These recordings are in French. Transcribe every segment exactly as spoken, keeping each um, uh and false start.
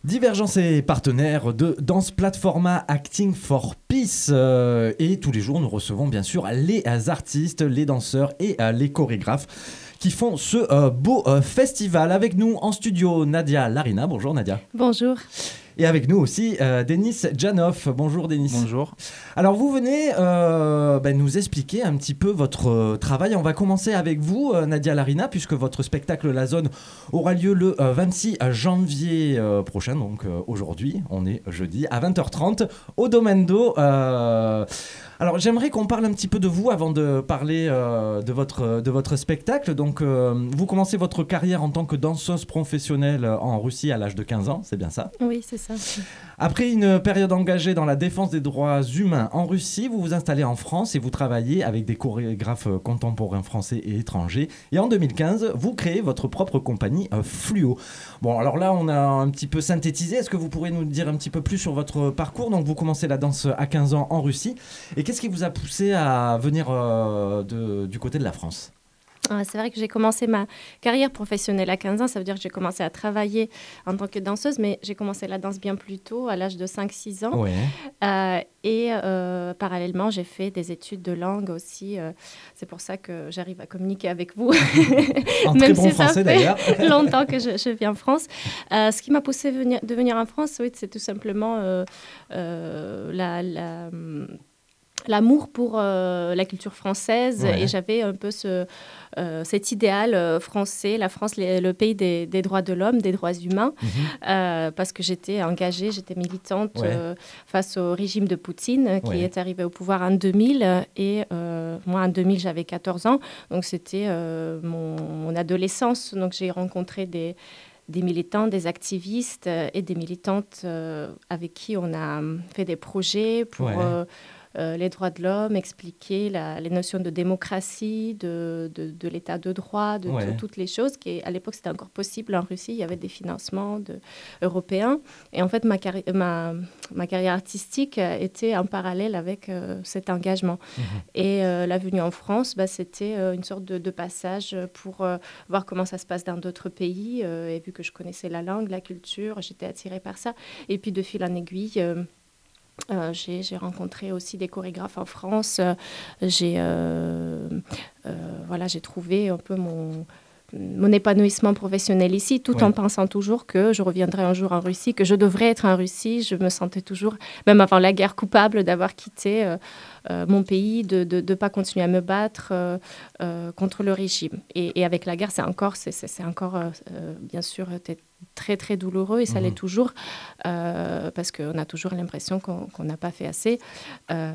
Divergence est partenaire de Dance Platforma Acting for Peace euh, et tous les jours nous recevons bien sûr les artistes, les danseurs et euh, les chorégraphes qui font ce euh, beau euh, festival. Avec nous en studio Nadia Larina. Bonjour Nadia. Bonjour. Et avec nous aussi euh, Denis Janov. Bonjour Denis. Bonjour. Alors vous venez euh, ben, nous expliquer un petit peu votre euh, travail. On va commencer avec vous euh, Nadia Larina, puisque votre spectacle La Zone aura lieu le euh, vingt-six janvier euh, prochain, donc euh, aujourd'hui, on est jeudi, à vingt heures trente au Domendo. Euh... Alors j'aimerais qu'on parle un petit peu de vous avant de parler euh, de, votre, de votre spectacle. Donc euh, vous commencez votre carrière en tant que danseuse professionnelle en Russie à l'âge de quinze ans, c'est bien ça ? Oui, c'est ça. Après une période engagée dans la défense des droits humains en Russie, vous vous installez en France et vous travaillez avec des chorégraphes contemporains français et étrangers. Et en deux mille quinze, vous créez votre propre compagnie euh, Fluo. Bon, alors là, on a un petit peu synthétisé. Est-ce que vous pourrez nous dire un petit peu plus sur votre parcours ? Donc, vous commencez la danse à quinze ans en Russie. Et qu'est-ce qui vous a poussé à venir euh, de, du côté de la France ? C'est vrai que j'ai commencé ma carrière professionnelle à quinze ans. Ça veut dire que j'ai commencé à travailler en tant que danseuse, mais j'ai commencé la danse bien plus tôt, à l'âge de cinq six ans. Ouais. Euh, et euh, parallèlement, j'ai fait des études de langue aussi. Euh, c'est pour ça que j'arrive à communiquer avec vous. En Même très bon si français, ça fait d'ailleurs. longtemps que je, je vis en France. Euh, ce qui m'a poussée à venir, de venir en France, oui, c'est tout simplement euh, euh, la... la l'amour pour euh, la culture française. Ouais. Et j'avais un peu ce, euh, cet idéal euh, français, la France, les, le pays des, des droits de l'homme, des droits humains, mm-hmm. euh, parce que j'étais engagée, j'étais militante ouais. euh, face au régime de Poutine qui ouais. est arrivé au pouvoir en deux mille. Et euh, moi, en deux mille, j'avais quatorze ans, donc c'était euh, mon, mon adolescence. Donc j'ai rencontré des... des militants, des activistes et des militantes euh, avec qui on a fait des projets pour... Ouais. Euh, Euh, les droits de l'homme, expliquer la, les notions de démocratie, de, de, de l'état de droit, de, ouais. de toutes les choses. Qui, à l'époque, c'était encore possible en Russie. Il y avait des financements de, européens. Et en fait, ma, carri- ma, ma carrière artistique était en parallèle avec euh, cet engagement. Mmh. Et euh, la venue en France, bah, c'était euh, une sorte de, de passage pour euh, voir comment ça se passe dans d'autres pays. Euh, et vu que je connaissais la langue, la culture, j'étais attirée par ça. Et puis, de fil en aiguille... Euh, Euh, j'ai, j'ai rencontré aussi des chorégraphes en France. Euh, j'ai, euh, euh, voilà, j'ai trouvé un peu mon, mon épanouissement professionnel ici, tout ouais. en pensant toujours que je reviendrai un jour en Russie, que je devrais être en Russie. Je me sentais toujours, même avant la guerre, coupable d'avoir quitté euh, euh, mon pays, de ne pas continuer à me battre euh, euh, contre le régime. Et, et avec la guerre, c'est encore, c'est, c'est, c'est encore euh, bien sûr, très, très douloureux, et ça mmh. l'est toujours, euh, parce qu'on a toujours l'impression qu'on, qu'on n'a pas fait assez. Euh,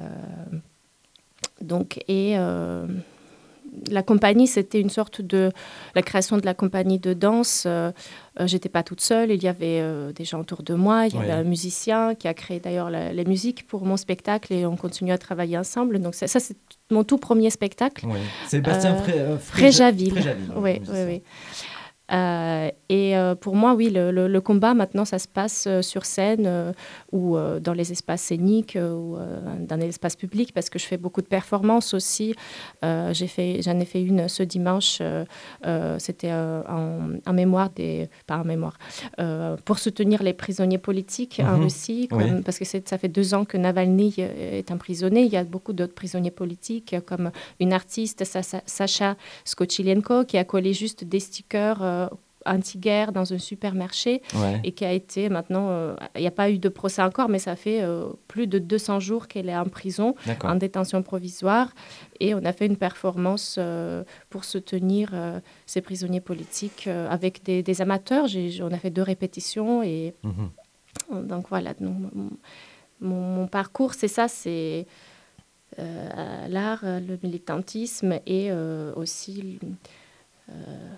donc, et... Euh, La compagnie, c'était une sorte de... La création de la compagnie de danse, euh, euh, j'étais pas toute seule. Il y avait euh, des gens autour de moi. Il y ouais. avait un musicien qui a créé d'ailleurs la, la musique pour mon spectacle et on continue à travailler ensemble. Donc ça, ça c'est mon tout premier spectacle. Ouais. Sébastien Fré- euh, Fréjaville. Fréjaville. Oui, oui, oui. Euh, et euh, pour moi, oui, le, le, le combat, maintenant, ça se passe euh, sur scène euh, ou euh, dans les espaces scéniques euh, ou euh, dans les espaces publics, parce que je fais beaucoup de performances aussi. Euh, j'ai fait, j'en ai fait une ce dimanche, euh, euh, c'était euh, en, en mémoire des... Pas en mémoire, euh, pour soutenir les prisonniers politiques mmh. en Russie, comme, oui. parce que c'est, ça fait deux ans que Navalny est emprisonné. Il y a beaucoup d'autres prisonniers politiques, comme une artiste, Sacha Skochilenko, qui a collé juste des stickers euh, anti-guerre dans un supermarché ouais. et qui a été maintenant, il euh, n'y a pas eu de procès encore, mais ça fait euh, plus de deux cents jours qu'elle est en prison, D'accord. en détention provisoire, et on a fait une performance euh, pour soutenir euh, ces prisonniers politiques euh, avec des, des amateurs. J'ai, on a fait deux répétitions et mm-hmm. donc voilà, donc, mon, mon, mon parcours c'est ça, c'est euh, l'art, le militantisme et euh, aussi euh,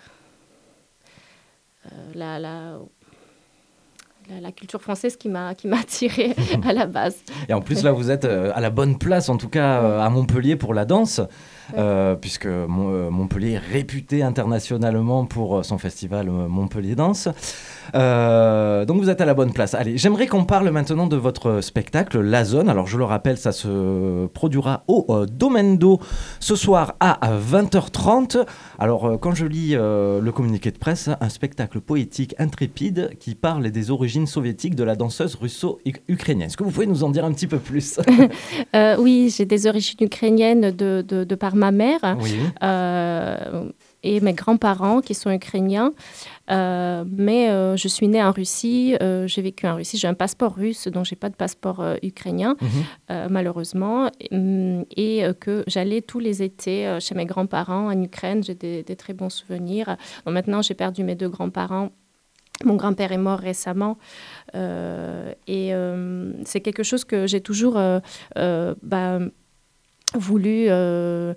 Euh, la, la, la, la culture française qui m'a, qui m'a attirée à la base. Et en plus, là, vous êtes euh, à la bonne place, en tout cas euh, à Montpellier pour la danse, euh, puisque Mon- Montpellier est réputé internationalement pour son festival Montpellier Danse. Euh, donc vous êtes à la bonne place. Allez, j'aimerais qu'on parle maintenant de votre spectacle, La Zone. Alors je le rappelle, ça se produira au euh, Domendo ce soir à vingt heures trente. Alors euh, quand je lis euh, le communiqué de presse, un spectacle poétique intrépide qui parle des origines soviétiques de la danseuse russo-ukrainienne. Est-ce que vous pouvez nous en dire un petit peu plus? euh, Oui, j'ai des origines ukrainiennes de, de, de par ma mère. Oui. Euh, et mes grands-parents qui sont ukrainiens. Euh, mais euh, je suis née en Russie, euh, j'ai vécu en Russie, j'ai un passeport russe, donc je n'ai pas de passeport euh, ukrainien, mmh. euh, malheureusement, et, et euh, que j'allais tous les étés euh, chez mes grands-parents en Ukraine, j'ai des, des très bons souvenirs. Donc, maintenant, j'ai perdu mes deux grands-parents. Mon grand-père est mort récemment euh, et euh, c'est quelque chose que j'ai toujours euh, euh, bah, voulu... Euh,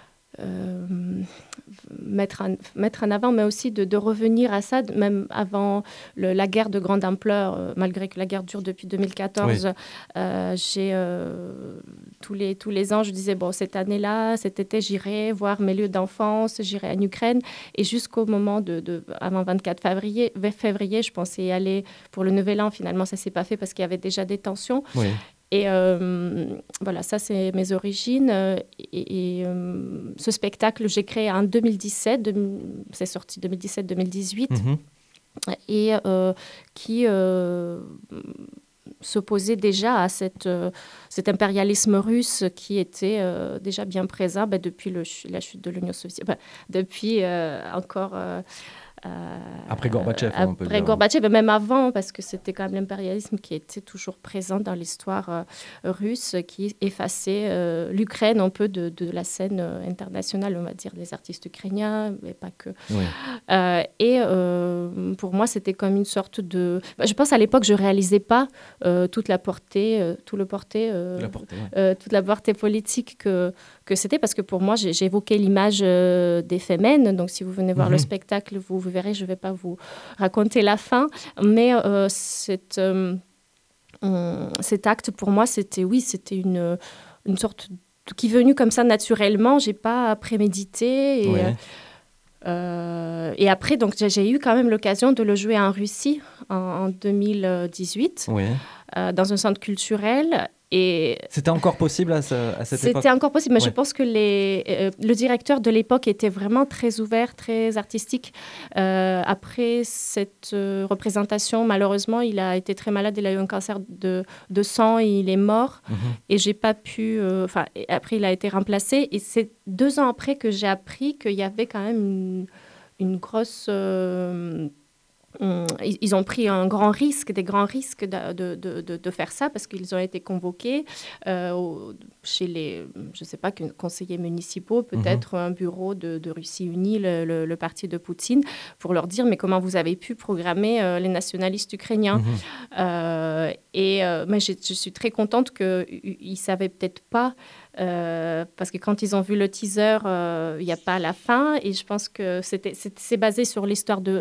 Euh, mettre, en, mettre en avant, mais aussi de, de revenir à ça, même avant le, la guerre de grande ampleur, euh, malgré que la guerre dure depuis deux mille quatorze. Oui. Euh, j'ai, euh, tous, les, tous les ans, je disais, bon, cette année-là, cet été, j'irai voir mes lieux d'enfance, j'irai en Ukraine. Et jusqu'au moment de, de avant vingt-quatre février, février, je pensais y aller pour le Nouvel An. Finalement, ça ne s'est pas fait parce qu'il y avait déjà des tensions. Oui. Et euh, voilà, ça, c'est mes origines. Et, et euh, ce spectacle, j'ai créé en deux mille dix-sept. De, c'est sorti deux mille dix-sept deux mille dix-huit. Mm-hmm. Et euh, qui euh, s'opposait déjà à cette, euh, cet impérialisme russe qui était euh, déjà bien présent bah, depuis le, la chute de l'Union soviétique. Bah, depuis euh, encore... Euh, Euh, après Gorbatchev, euh, on peut après dire. Gorbatchev, mais même avant, parce que c'était quand même l'impérialisme qui était toujours présent dans l'histoire euh, russe, qui effaçait euh, l'Ukraine un peu de, de la scène euh, internationale, on va dire, les artistes ukrainiens, mais pas que. Oui. Euh, et euh, pour moi, c'était comme une sorte de... Je pense à l'époque, je ne réalisais pas euh, toute la portée, euh, tout le portée, euh, la portée ouais. euh, toute la portée politique que, que c'était, parce que pour moi, j'ai, j'ai évoqué l'image euh, des Femen, donc si vous venez voir mm-hmm. le spectacle, vous vous verrez, je ne vais pas vous raconter la fin, mais euh, cette, euh, euh, cet acte, pour moi, c'était, oui, c'était une, une sorte de, qui est venu comme ça naturellement, je n'ai pas prémédité. Et, ouais. euh, et après, donc, j'ai eu quand même l'occasion de le jouer en Russie en, en deux mille dix-huit, ouais. euh, dans un centre culturel. Et c'était encore possible à, ce, à cette c'était époque? C'était encore possible, mais ouais. je pense que les, euh, le directeur de l'époque était vraiment très ouvert, très artistique. Euh, après cette euh, représentation, malheureusement, il a été très malade, il a eu un cancer de, de sang, et il est mort. Mm-hmm. Et j'ai pas pu... Enfin, euh, après, il a été remplacé. Et c'est deux ans après que j'ai appris qu'il y avait quand même une, une grosse... Euh, Ils ont pris un grand risque, des grands risques de, de, de, de faire ça parce qu'ils ont été convoqués euh, au, chez les, je ne sais pas, conseillers municipaux, peut-être mmh. un bureau de, de Russie Unie, le, le, le parti de Poutine, pour leur dire mais comment vous avez pu programmer euh, les nationalistes ukrainiens mmh. euh, Et euh, mais je, je suis très contente qu'ils ne savaient peut-être pas. Euh, parce que quand ils ont vu le teaser, il euh, n'y a pas la fin. Et je pense que c'était, c'est, c'est basé sur l'histoire de...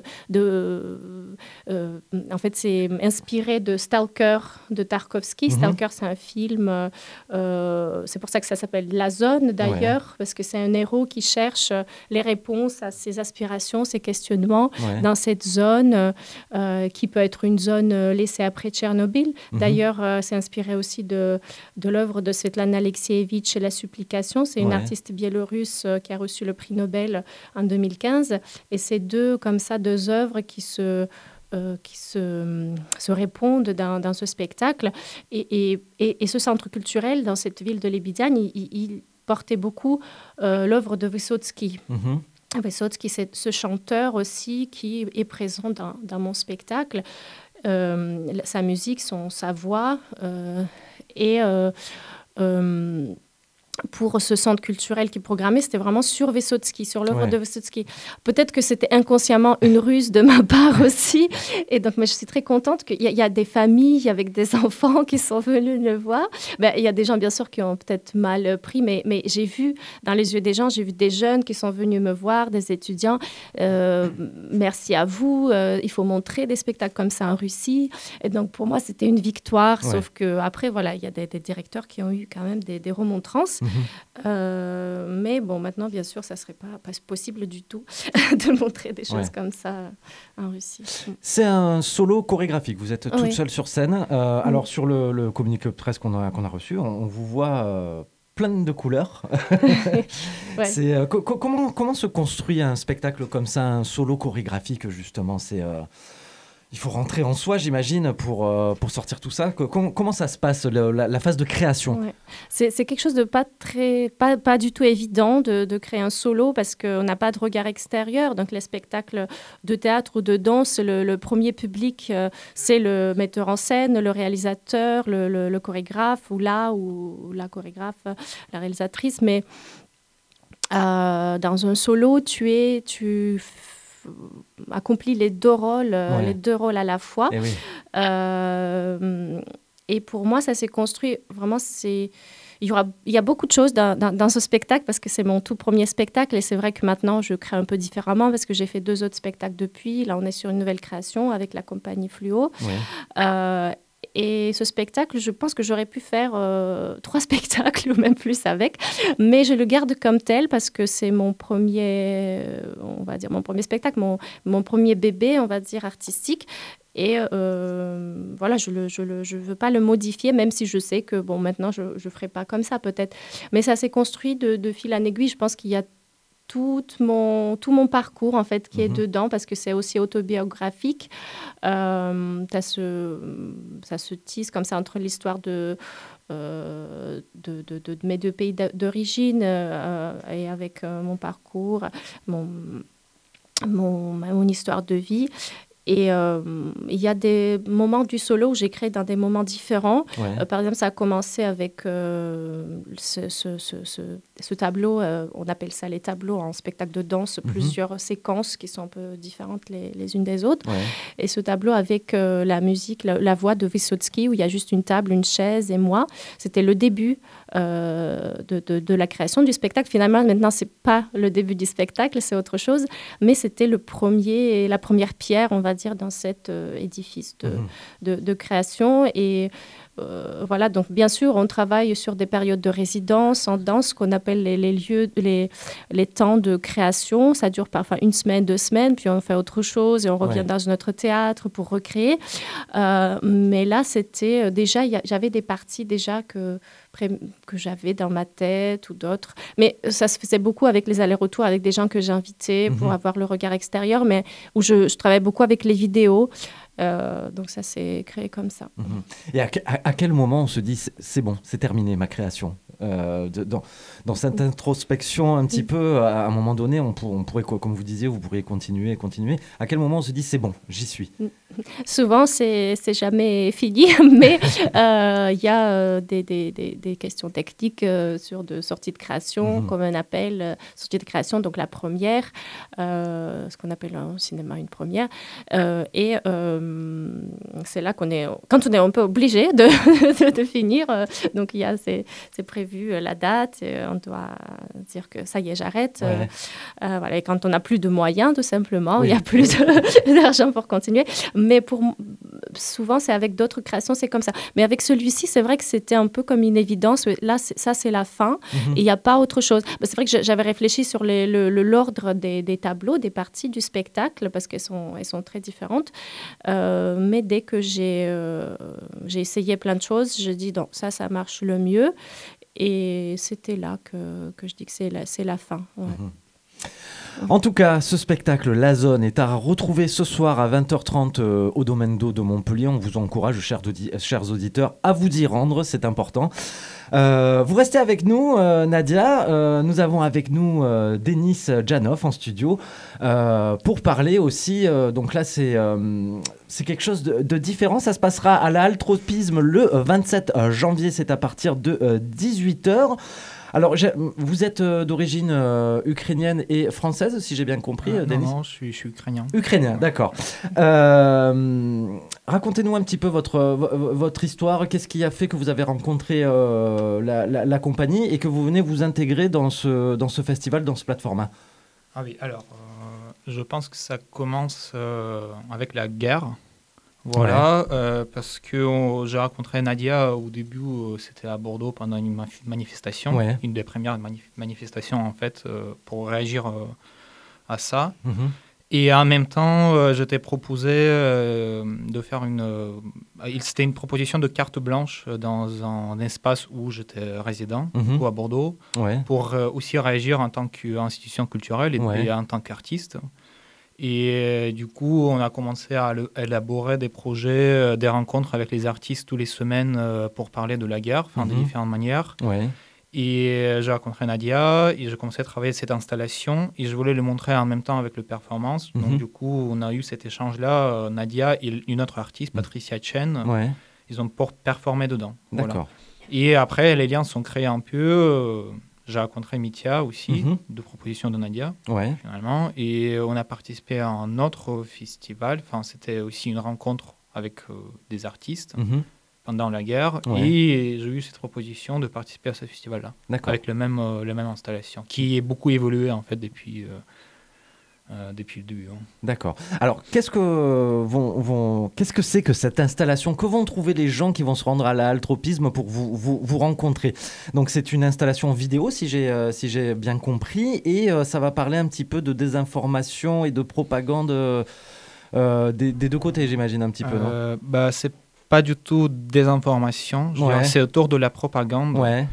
de euh, en fait, c'est inspiré de Stalker de Tarkovsky. Mm-hmm. Stalker, c'est un film. Euh, c'est pour ça que ça s'appelle La Zone, d'ailleurs, ouais. parce que c'est un héros qui cherche les réponses à ses aspirations, ses questionnements ouais. dans cette zone euh, qui peut être une zone laissée après Tchernobyl. Mm-hmm. D'ailleurs, euh, c'est inspiré aussi de, de l'œuvre de Svetlana Alexievitch chez La Supplication. C'est une ouais. artiste biélorusse euh, qui a reçu le prix Nobel en deux mille quinze. Et c'est deux, comme ça, deux œuvres qui se, euh, qui se, se répondent dans, dans ce spectacle. Et, et, et, et ce centre culturel, dans cette ville de Lebidiane, il, il, il portait beaucoup euh, l'œuvre de Vyssotsky. Mm-hmm. Vyssotsky, c'est ce chanteur aussi qui est présent dans, dans mon spectacle. Euh, sa musique, son, sa voix euh, et... Euh, euh, pour ce centre culturel qui programmait, c'était vraiment sur Vyssotsky, sur l'œuvre ouais. de Vyssotsky. Peut-être que c'était inconsciemment une ruse de ma part aussi. Et donc, mais je suis très contente qu'il y a, il y a des familles avec des enfants qui sont venus le voir. Ben, il y a des gens, bien sûr, qui ont peut-être mal pris, mais, mais j'ai vu, dans les yeux des gens, j'ai vu des jeunes qui sont venus me voir, des étudiants. Euh, merci à vous. Euh, il faut montrer des spectacles comme ça en Russie. Et donc, pour moi, c'était une victoire. Ouais. Sauf qu'après, voilà, il y a des, des directeurs qui ont eu quand même des, des remontrances. Mmh. Euh, mais bon, maintenant, bien sûr, ça ne serait pas, pas possible du tout de montrer des choses ouais. comme ça en Russie. C'est un solo chorégraphique. Vous êtes toute oui. seule sur scène. Euh, mmh. Alors, sur le, le communiqué de presse qu'on a, qu'on a reçu, on, on vous voit euh, plein de couleurs. ouais. c'est, euh, co- comment, comment se construit un spectacle comme ça, un solo chorégraphique, justement? C'est... Euh... Il faut rentrer en soi, j'imagine, pour, euh, pour sortir tout ça. Comment, comment ça se passe, le, la, la phase de création? ouais. c'est, c'est quelque chose de pas, très, pas, pas du tout évident de, de créer un solo parce qu'on n'a pas de regard extérieur. Donc, les spectacles de théâtre ou de danse, le, le premier public, euh, c'est le metteur en scène, le réalisateur, le, le, le chorégraphe, ou là, ou, ou la chorégraphe, la réalisatrice. Mais euh, dans un solo, tu es... Tu accomplit les deux rôles, ouais. les deux rôles à la fois. Et, oui. euh, et pour moi, ça s'est construit vraiment. C'est, il y aura, il y a beaucoup de choses dans, dans, dans ce spectacle parce que c'est mon tout premier spectacle et c'est vrai que maintenant je crée un peu différemment parce que j'ai fait deux autres spectacles depuis. Là, on est sur une nouvelle création avec la compagnie Fluo. Ouais. Euh, Et ce spectacle, je pense que j'aurais pu faire euh, trois spectacles ou même plus avec, mais je le garde comme tel parce que c'est mon premier, on va dire mon premier spectacle, mon, mon premier bébé, on va dire artistique. Et euh, voilà, je ne je le, je veux pas le modifier, même si je sais que bon, maintenant je ne ferai pas comme ça peut-être. Mais ça s'est construit de, de fil en aiguille. Je pense qu'il y a Tout mon, tout mon parcours, en fait, qui mmh. est dedans, parce que c'est aussi autobiographique. Euh, ce, ça se tisse comme ça entre l'histoire de, euh, de, de, de, de mes deux pays d'origine euh, et avec euh, mon parcours, mon, mon, mon histoire de vie. Et euh, il y a des moments du solo où j'ai créé dans des moments différents. Ouais. Euh, par exemple, ça a commencé avec euh, ce, ce, ce, ce, ce tableau, euh, on appelle ça les tableaux en spectacle de danse, mm-hmm. plusieurs séquences qui sont un peu différentes les, les unes des autres. Ouais. Et ce tableau avec euh, la musique, la, la voix de Vysotsky, où il y a juste une table, une chaise et moi, c'était le début euh, de, de, de la création du spectacle. Finalement, maintenant, ce n'est pas le début du spectacle, c'est autre chose, mais c'était le premier, la première pierre, on va dire, dans cet euh, édifice de, mmh. de, de création. Et euh, voilà, donc bien sûr, on travaille sur des périodes de résidence en danse, qu'on appelle les, les lieux, les, les temps de création. Ça dure parfois une semaine, deux semaines, puis on fait autre chose et on revient ouais. dans notre théâtre pour recréer. Euh, mais là, c'était déjà, y a, j'avais des parties déjà que, que j'avais dans ma tête ou d'autres. Mais ça se faisait beaucoup avec les allers-retours, avec des gens que j'invitais mmh. pour avoir le regard extérieur, mais où je, je travaillais beaucoup avec les vidéos. Euh, donc ça s'est créé comme ça. Mmh. Et à, à, à quel moment on se dit c'est, c'est bon, c'est terminé ma création euh, de, dans, dans cette introspection un petit mmh. peu, à un moment donné, on, pour, on pourrait, comme vous disiez, vous pourriez continuer et continuer. À quel moment on se dit c'est bon, j'y suis? Souvent, c'est, c'est jamais fini, mais il euh, y a euh, des, des, des, des questions techniques euh, sur de sortie de création, mmh. comme on appelle euh, sortie de création, donc la première, euh, ce qu'on appelle au cinéma une première. Euh, et euh, c'est là qu'on est, quand on est un peu obligé de, de, de finir, euh, donc il y a, c'est, c'est prévu euh, la date, et on doit dire que ça y est, j'arrête. Ouais. Euh, euh, voilà, et quand on n'a plus de moyens, tout simplement, il oui. n'y a plus de, d'argent pour continuer. Mais pour, souvent, c'est avec d'autres créations, c'est comme ça. Mais avec celui-ci, c'est vrai que c'était un peu comme une évidence. Là, c'est, ça, c'est la fin. Mm-hmm. Et il n'y a pas autre chose. C'est vrai que j'avais réfléchi sur les, le, le, l'ordre des, des tableaux, des parties du spectacle, parce qu'elles sont, elles sont très différentes. Euh, mais dès que j'ai, euh, j'ai essayé plein de choses, je dis, non, ça, ça marche le mieux. Et c'était là que, que je dis que c'est la, c'est la fin. Ouais. Mm-hmm. En tout cas, ce spectacle La Zone est à retrouver ce soir à vingt heures trente euh, au Domaine d'Eau de Montpellier. On vous encourage, chers, audi- chers auditeurs, à vous y rendre, c'est important. Euh, vous restez avec nous, euh, Nadia. Euh, nous avons avec nous euh, Denis Janov en studio euh, pour parler aussi. Euh, donc là, c'est, euh, c'est quelque chose de, de différent. Ça se passera à la Halle Tropisme le vingt-sept janvier. C'est à partir de euh, dix-huit heures. Alors, vous êtes euh, d'origine euh, ukrainienne et française, si j'ai bien compris, euh, Denis ? Non, non, je suis, je suis ukrainien. Ukrainien, d'accord. Euh, racontez-nous un petit peu votre, votre histoire. Qu'est-ce qui a fait que vous avez rencontré euh, la, la, la compagnie et que vous venez vous intégrer dans ce, dans ce festival, dans ce plateforme ? Ah oui, alors, euh, je pense que ça commence euh, avec la guerre Voilà, ouais. euh, parce que on, j'ai rencontré Nadia au début, euh, c'était à Bordeaux pendant une ma- manifestation, ouais. une des premières manif- manifestations en fait, euh, pour réagir euh, à ça. Mm-hmm. Et en même temps, euh, je t'ai proposé euh, de faire une... Euh, c'était une proposition de carte blanche dans un espace où j'étais résident, mm-hmm. ou à Bordeaux, ouais. pour euh, aussi réagir en tant qu'institution culturelle et, ouais. et en tant qu'artiste. Et euh, du coup, on a commencé à le, élaborer des projets, euh, des rencontres avec les artistes tous les semaines euh, pour parler de la guerre, enfin, mm-hmm. de différentes manières. Ouais. Et euh, j'ai rencontré Nadia et j'ai commencé à travailler cette installation et je voulais le montrer en même temps avec le performance. Mm-hmm. Donc du coup, on a eu cet échange-là, euh, Nadia et une autre artiste, Patricia Chen, ouais. ils ont pour performé dedans. D'accord. Voilà. Et après, les liens sont créés un peu. Euh, j'ai rencontré Mithia aussi, mm-hmm. de proposition de Nadia, ouais. finalement. Et on a participé à un autre festival. Enfin, c'était aussi une rencontre avec euh, des artistes. Mm-hmm. pendant la guerre, ouais. et j'ai eu cette proposition de participer à ce festival-là, D'accord. avec le même, euh, la même installation, qui est beaucoup évolué en fait depuis, euh, euh, depuis le début. Hein. D'accord. Alors, qu'est-ce que, vont, vont, qu'est-ce que c'est que cette installation ? Que vont trouver les gens qui vont se rendre à la Halle Tropisme pour vous, vous, vous rencontrer ? Donc, c'est une installation vidéo, si j'ai, euh, si j'ai bien compris, et euh, ça va parler un petit peu de désinformation et de propagande euh, euh, des, des deux côtés, j'imagine, un petit peu, euh, non ? bah, c'est pas du tout des informations, je ouais. dirais, c'est autour de la propagande. Ouais.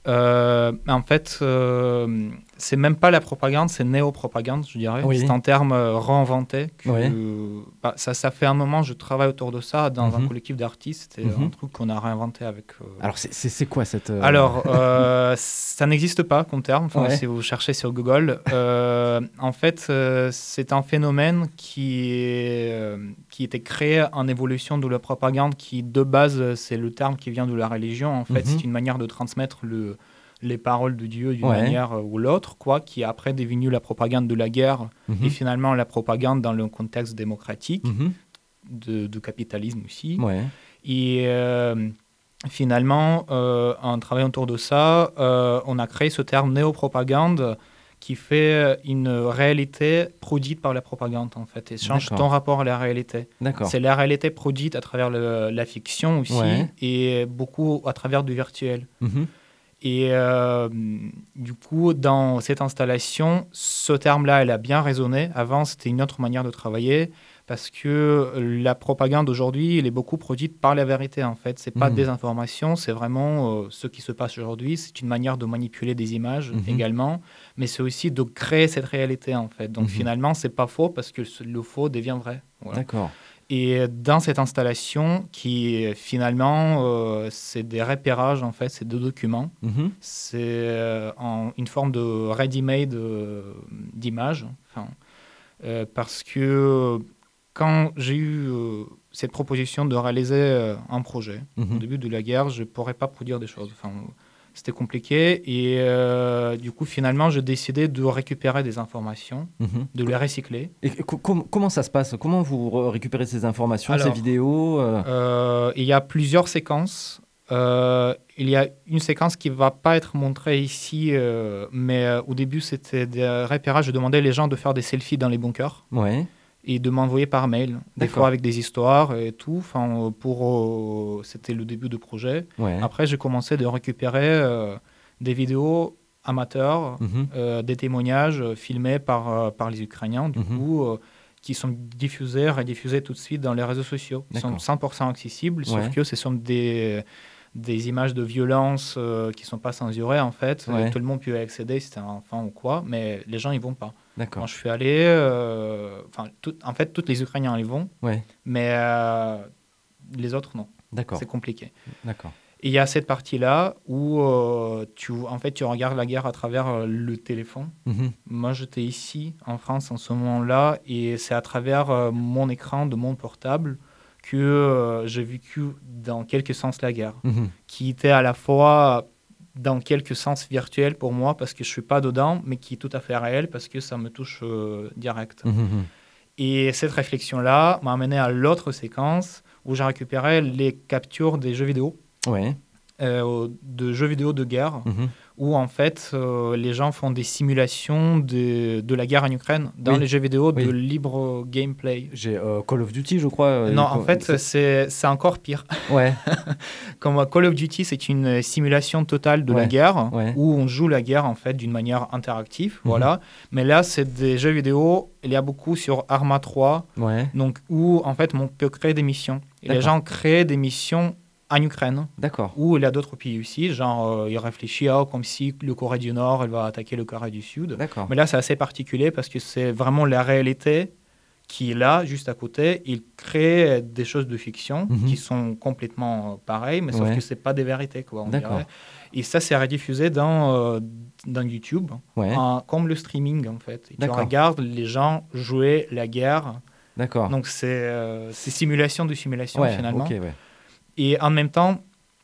Euh, en fait, euh, c'est même pas la propagande, c'est néo-propagande, je dirais. Oui. C'est un terme euh, réinventé. Que, ouais. euh, bah, ça, ça fait un moment, je travaille autour de ça dans mm-hmm. un collectif d'artistes. C'est mm-hmm. un truc qu'on a réinventé avec... Euh... Alors, c'est, c'est, c'est quoi cette... Euh... Alors, euh, ça n'existe pas comme terme, enfin, ouais. si vous cherchez sur Google. Euh, en fait, euh, c'est un phénomène qui, est, euh, qui était créé en évolution de la propagande, qui, de base, c'est le terme qui vient de la religion. En fait, mm-hmm. c'est une manière de transmettre le... les paroles de Dieu d'une ouais. manière ou l'autre, quoi, qui est après devenu la propagande de la guerre mm-hmm. et finalement la propagande dans le contexte démocratique, mm-hmm. de, de capitalisme aussi. Ouais. Et euh, finalement, euh, en travaillant autour de ça, euh, on a créé ce terme néo-propagande qui fait une réalité produite par la propagande, en fait, et change D'accord. ton rapport à la réalité. D'accord. C'est la réalité produite à travers le, la fiction aussi, ouais. et beaucoup à travers du virtuel. Mm-hmm. Et euh, du coup, dans cette installation, ce terme-là, elle a bien résonné. Avant, c'était une autre manière de travailler parce que la propagande aujourd'hui, elle est beaucoup produite par la vérité, en fait. Ce n'est pas mmh. des informations, c'est vraiment euh, ce qui se passe aujourd'hui. C'est une manière de manipuler des images mmh. également, mais c'est aussi de créer cette réalité, en fait. Donc mmh. finalement, ce n'est pas faux parce que le faux devient vrai. Voilà. D'accord. Et dans cette installation, qui finalement, euh, c'est des repérages, en fait, c'est deux documents. Mm-hmm. C'est euh, en, une forme de ready-made euh, d'image. Enfin, euh, parce que quand j'ai eu euh, cette proposition de réaliser euh, un projet, mm-hmm. au début de la guerre, je ne pourrais pas produire des choses. Enfin, c'était compliqué et euh, du coup, finalement, j'ai décidé de récupérer des informations, mmh. de les recycler. Et co- com- comment ça se passe ? Comment vous re- récupérez ces informations, Alors, ces vidéos euh... Euh, Il y a plusieurs séquences. Euh, il y a une séquence qui ne va pas être montrée ici, euh, mais euh, au début, c'était des repérages. Je demandais les gens de faire des selfies dans les bunkers. Ouais. Et de m'envoyer par mail, D'accord. des fois avec des histoires et tout. Enfin, pour, euh, c'était le début du projet. Ouais. Après, j'ai commencé de récupérer euh, des vidéos amateurs, mm-hmm. euh, des témoignages euh, filmés par, euh, par les Ukrainiens, du mm-hmm. coup, euh, qui sont diffusés, rediffusés tout de suite dans les réseaux sociaux. Ils sont cent pour cent accessibles, ouais. sauf que ce sont des, des images de violence euh, qui ne sont pas censurées, en fait. Ouais. Tout le monde peut y accéder si c'était un enfant ou quoi, mais les gens n'y vont pas. D'accord. Quand je suis allé, euh, tout, en fait, tous les Ukrainiens y vont, ouais. mais euh, les autres, non. D'accord. C'est compliqué. D'accord. Et il y a cette partie-là où euh, tu, en fait, tu regardes la guerre à travers euh, le téléphone. Mm-hmm. Moi, j'étais ici, en France, en ce moment-là, et c'est à travers euh, mon écran de mon portable que euh, j'ai vécu, dans quelque sens, la guerre, mm-hmm. qui était à la fois... dans quelque sens virtuel pour moi, parce que je ne suis pas dedans, mais qui est tout à fait réel, parce que ça me touche euh, direct. Mmh. Et cette réflexion-là m'a amené à l'autre séquence, où j'ai récupéré les captures des jeux vidéo. Ouais. euh, de jeux vidéo de guerre, Mhm. où en fait euh, les gens font des simulations de, de la guerre en Ukraine dans Oui. les jeux vidéo Oui. de libre gameplay. J'ai euh, Call of Duty, je crois. euh, non, il- en fait, c'est, c'est encore pire. Ouais, Comme Call of Duty, c'est une simulation totale de Ouais. la guerre, Ouais. où on joue la guerre en fait d'une manière interactive. Mhm. Voilà. Mais là, c'est des jeux vidéo. Il y a beaucoup sur Arma trois, ouais, donc où en fait on peut créer des missions. Et les D'accord. gens créent des missions en Ukraine, d'accord. où il y a d'autres pays aussi. Genre, euh, ils réfléchissent ah, comme si le Corée du Nord elle va attaquer le Corée du Sud. D'accord. Mais là, c'est assez particulier parce que c'est vraiment la réalité qui est là, juste à côté. Ils créent des choses de fiction Mhm. qui sont complètement euh, pareilles, mais sauf Ouais. que ce n'est pas des vérités. Quoi, on D'accord. dirait. Et ça, c'est rediffusé dans, euh, dans YouTube, Ouais, en- comme le streaming, en fait. Et tu D'accord. regardes les gens jouer la guerre. d'accord. Donc, c'est euh, c'est simulation de simulation, ouais, finalement. ok, ouais. Et en même temps,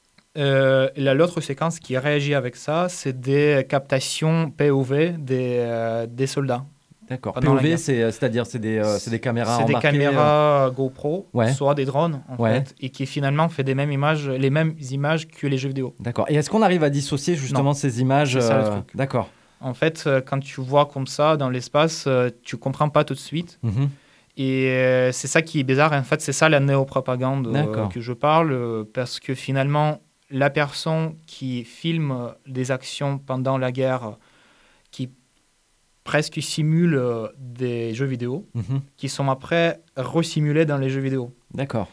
euh, la- l'autre séquence qui réagit avec ça, c'est des captations P O V des, euh, des soldats. D'accord. Pendant la P O V, guerre. c'est, euh, c'est-à-dire c'est des, euh, c'est des caméras C'est des embarquées. euh, caméras GoPro, Ouais. soit des drones, en Ouais. fait, et qui finalement fait des mêmes images, les mêmes images que les jeux vidéo. D'accord. Et est-ce qu'on arrive à dissocier justement Non. ces images C'est ça, le euh, truc. D'accord. En fait, euh, quand tu vois comme ça dans l'espace, euh, tu comprends pas tout de suite. Mhm. Et euh, c'est ça qui est bizarre. En fait, c'est ça la néopropagande euh, D'accord. que je parle, euh, parce que finalement, la personne qui filme euh, des actions pendant la guerre, qui presque simule euh, des jeux vidéo, Mhm. qui sont après resimulés dans les jeux vidéo. D'accord.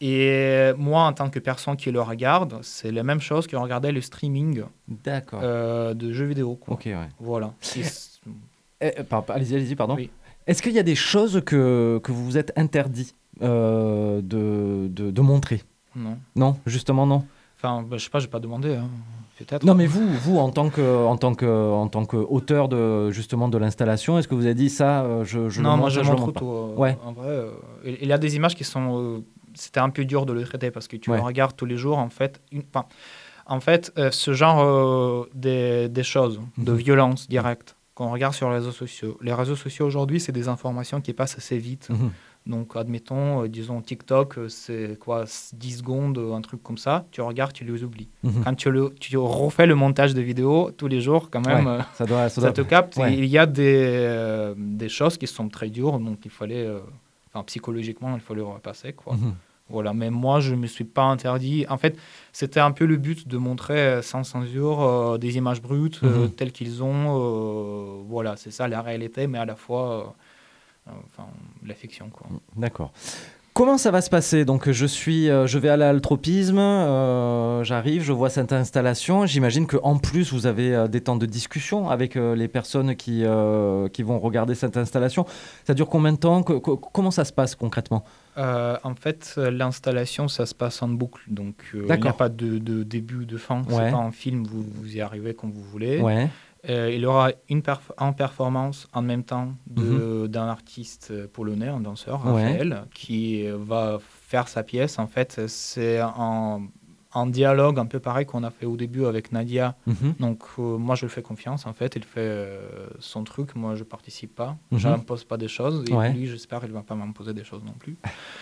Et moi, en tant que personne qui le regarde, c'est la même chose que regarder le streaming D'accord. euh, de jeux vidéo. Quoi. Ok, ouais. Voilà. Et c- Eh, eh, par- allez-y, allez-y, pardon. Oui. Est-ce qu'il y a des choses que, que vous vous êtes interdit euh, de, de, de montrer? non. Non, justement, non. Enfin, bah, je sais pas, j'ai pas demandé. Hein. Peut-être. Non, mais vous, vous en tant que, en tant que, en tant qu'auteur de justement de l'installation, est-ce que vous avez dit ça euh, je, je le non, montre, moi je ça, le montre montre pas tout. euh, Ouais. En vrai, euh, il il y a des images qui sont. euh, c'était un peu dur de le traiter parce que tu Ouais. le regardes tous les jours. En fait, une, enfin, en fait euh, ce genre euh, des, des choses, de Mhm. violence directe, qu'on regarde sur les réseaux sociaux. Les réseaux sociaux aujourd'hui, c'est des informations qui passent assez vite. Mhm. Donc, admettons, euh, disons TikTok, euh, c'est quoi, dix secondes, euh, un truc comme ça. Tu regardes, tu les oublies. Mhm. Quand tu, le, tu refais le montage de vidéos tous les jours, quand même, Ouais, euh, ça doit, ça ça doit- te capte. ouais. Et il y a des, euh, des choses qui sont très dures, donc il fallait, euh, enfin, psychologiquement, il fallait le repasser, quoi. Mhm. Voilà, mais moi, je ne me suis pas interdit. En fait, c'était un peu le but de montrer euh, sans censure euh, des images brutes euh, Mhm. telles qu'ils ont. euh, voilà, c'est ça la réalité, mais à la fois euh, euh, enfin, la fiction, quoi. D'accord. Comment ça va se passer? Donc je suis, euh, je vais à l'altropisme, euh, j'arrive, je vois cette installation. J'imagine que en plus vous avez euh, des temps de discussion avec euh, les personnes qui euh, qui vont regarder cette installation. Ça dure combien de temps? Que- que- Comment ça se passe concrètement? Euh, en fait, euh, l'installation, ça se passe en boucle. Donc, euh, il n'y a D'accord. pas de, de début ou de fin. Ouais. C'est pas un film, vous, vous y arrivez comme vous voulez. Ouais. Euh, il y aura une perf- en performance en même temps de- Mhm. d'un artiste polonais, un danseur, Ouais. Raphaël, qui va faire sa pièce. En fait, c'est un, un dialogue un peu pareil qu'on a fait au début avec Nadia. Mhm. Donc, euh, moi, je lui fais confiance. En fait, il fait euh, son truc. Moi, je participe pas. Mhm. Je n'impose pas des choses. Et Ouais. lui, j'espère qu'il ne va pas m'imposer des choses non plus.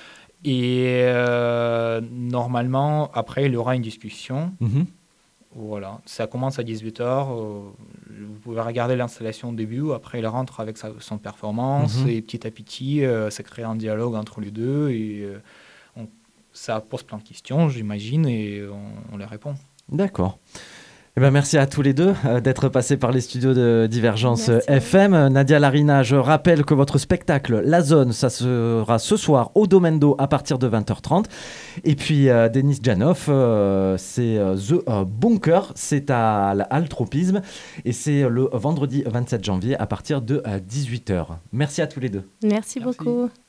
Et euh, normalement, après, il y aura une discussion. Mhm. Voilà, ça commence à dix-huit heures. euh, vous pouvez regarder l'installation au début. Après, il rentre avec sa, son performance. Mhm. Et petit à petit, euh, ça crée un dialogue entre les deux. Et euh, on- ça pose plein de questions, j'imagine, et on, on les répond. D'accord. Eh ben, merci à tous les deux euh, d'être passés par les studios de Divergence euh, Merci. F M. Nadia Larina, je rappelle que votre spectacle La Zone, ça sera ce soir au Domaine d'eau à partir de vingt heures trente. Et puis euh, Denis Janov, euh, c'est euh, The euh, Bunker, c'est à l'Altropisme et c'est le vendredi vingt-sept janvier à partir de euh, dix-huit heures. Merci à tous les deux. Merci Merci. beaucoup.